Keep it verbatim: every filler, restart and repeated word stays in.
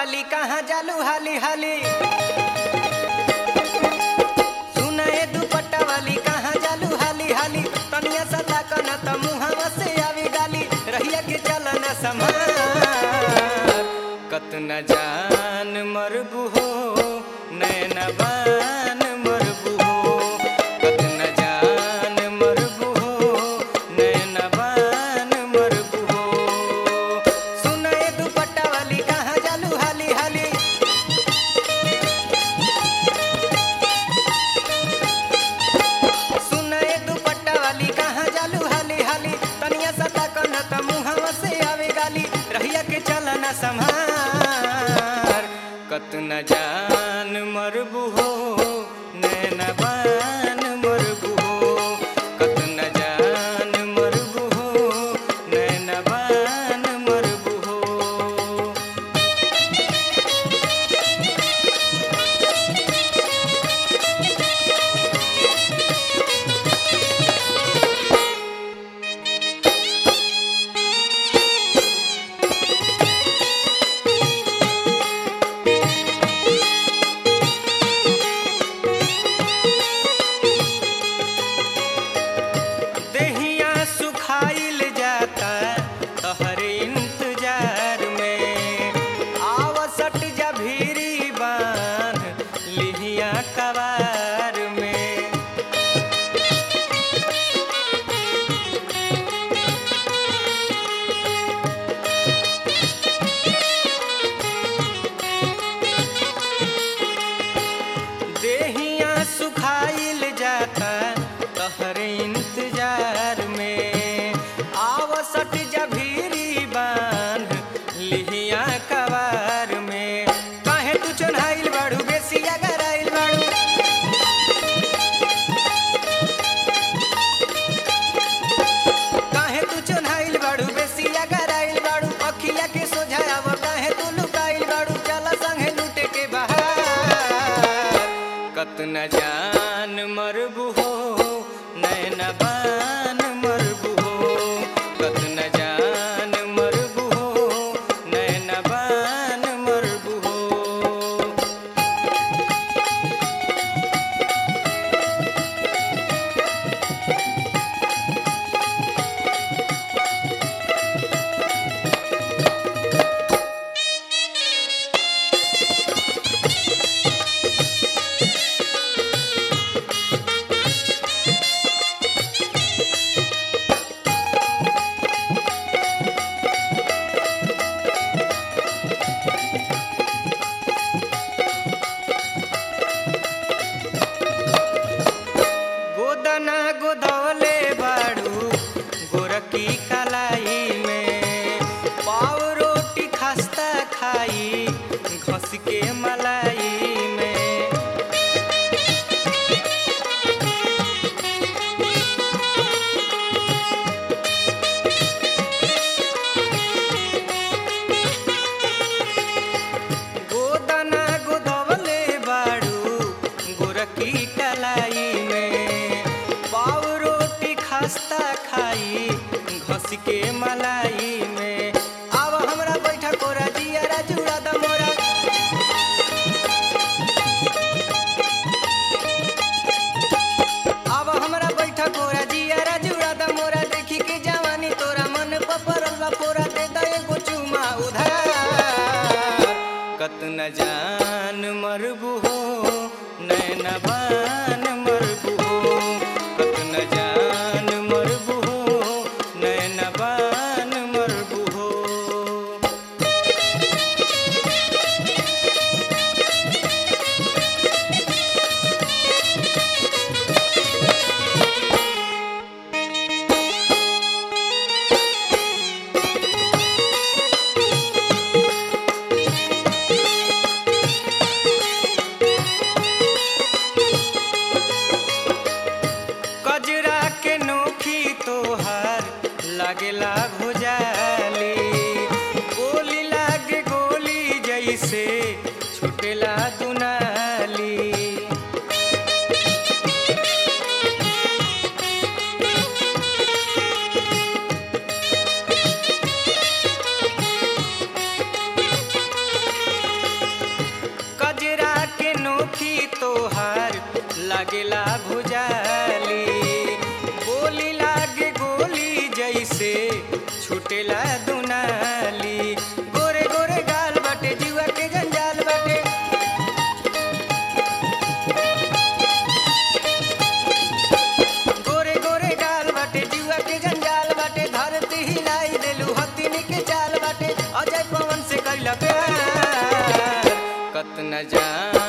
वाली कहाँ जालू हाली हाली। सुना ए दुपट्टा वाली कहाँ जालू हाली हाली। तनिया सा ताकना त मुहावा से आवी गाली। रहिया के चलना समार कतना जान मरबू हो नैना बान मरबू हो। कतना जान मरबू हो नैना बान मरबू हो। सुना ए दुपट्टा वाली कहाँ जालू हाली हाली। सुना ए दुपट्टा वाली कहाँ जालू हाली हाली। तनिया सा ताकना त मुहावा से आवे गाली। रहिया के चलना संभार कतना जान मरबू हो नैना बान मरबू हो। कतना जान मरबू हो नैना बान मरबू हो। देहिया सुखाइल जाता तहरे इंतजार में। आवसट जा भीरी बांध लिहिया कवार में। देहिया सुखाइल जाता तहरे इंतजार में। आवसट जा भीरी बांध लिहिया कवार में। काहे तू चन्हाइल बाड़ू बेसिया गराइल बाड़ू। काहे तू चन्हाइल बाड़ू बेसिया गराइल बाड़ू। अखिया के सोझाव काहे तू लुकाइल बाड़ू। चला संगे लूटे के बहार कतना जान मरबू हो नैना बान मरबू हो। कतना जान मरबू हो नैना बान मरबू हो। गोदना गोदौले बाड़ू गोरकी कलाई में। पाव रोटी खस्ता खाई घस के मलाई में। गोदना गोदौले बाड़ू गोरकी कलाई में। पाव रोटी खस्ता खाई घस के मलाई में। अब हमरा बैठा कोरा जियारा जुड़ा द मोरा। अब हमरा बैठा कोरा जियारा जुड़ा द मोरा। देखी के जवानी तोरा मन पपरल बा पोरा। दे द एगो चुमा उधार कतना जान मरबू हो नैना बान मरबू हो। कतना जान मरबू हो नैना बान मरबू हो। कजरा के नोखी तोहार लागेला भुजाली। गोली लागे गोली जैसे छुटेला दुनाली। छूटेला दुनाली। गोरे गोरे गाल बाटे जीवा के जंजाल बाटे, गोरे गोरे गाल बाटे जीवा के जंजाल बाटे। धरती हिलाई देलू हथिनी के चाल बाटे, अजय पवन से कैला प्यार। कतना जान